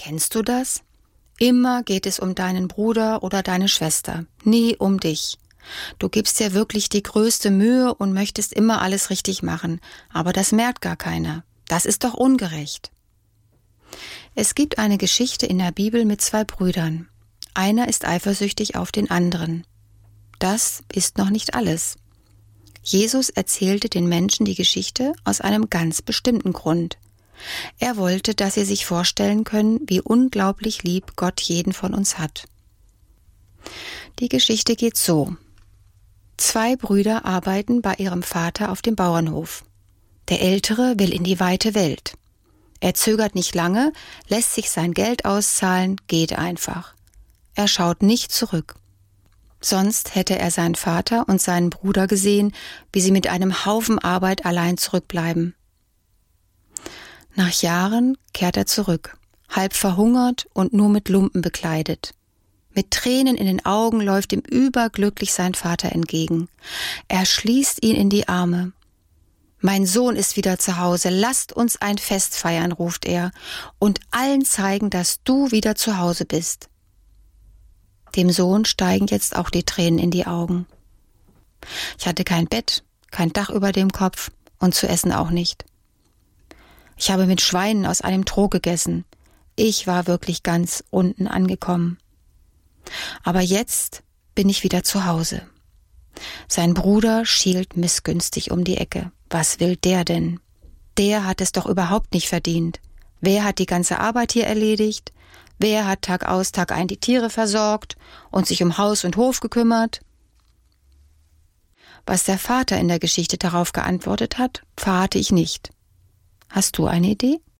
Kennst du das? Immer geht es um deinen Bruder oder deine Schwester, nie um dich. Du gibst dir wirklich die größte Mühe und möchtest immer alles richtig machen, aber das merkt gar keiner. Das ist doch ungerecht. Es gibt eine Geschichte in der Bibel mit 2 Brüdern. Einer ist eifersüchtig auf den anderen. Das ist noch nicht alles. Jesus erzählte den Menschen die Geschichte aus einem ganz bestimmten Grund. Er wollte, dass sie sich vorstellen können, wie unglaublich lieb Gott jeden von uns hat. Die Geschichte geht so. 2 Brüder arbeiten bei ihrem Vater auf dem Bauernhof. Der Ältere will in die weite Welt. Er zögert nicht lange, lässt sich sein Geld auszahlen, geht einfach. Er schaut nicht zurück. Sonst hätte er seinen Vater und seinen Bruder gesehen, wie sie mit einem Haufen Arbeit allein zurückbleiben. Nach Jahren kehrt er zurück, halb verhungert und nur mit Lumpen bekleidet. Mit Tränen in den Augen läuft ihm überglücklich sein Vater entgegen. Er schließt ihn in die Arme. »Mein Sohn ist wieder zu Hause, lasst uns ein Fest feiern«, ruft er, »und allen zeigen, dass du wieder zu Hause bist.« Dem Sohn steigen jetzt auch die Tränen in die Augen. »Ich hatte kein Bett, kein Dach über dem Kopf und zu essen auch nicht. Ich habe mit Schweinen aus einem Trog gegessen. Ich war wirklich ganz unten angekommen. Aber jetzt bin ich wieder zu Hause.« Sein Bruder schielt missgünstig um die Ecke. Was will der denn? Der hat es doch überhaupt nicht verdient. Wer hat die ganze Arbeit hier erledigt? Wer hat Tag aus, Tag ein die Tiere versorgt und sich um Haus und Hof gekümmert? Was der Vater in der Geschichte darauf geantwortet hat, verrate ich nicht. Hast du eine Idee?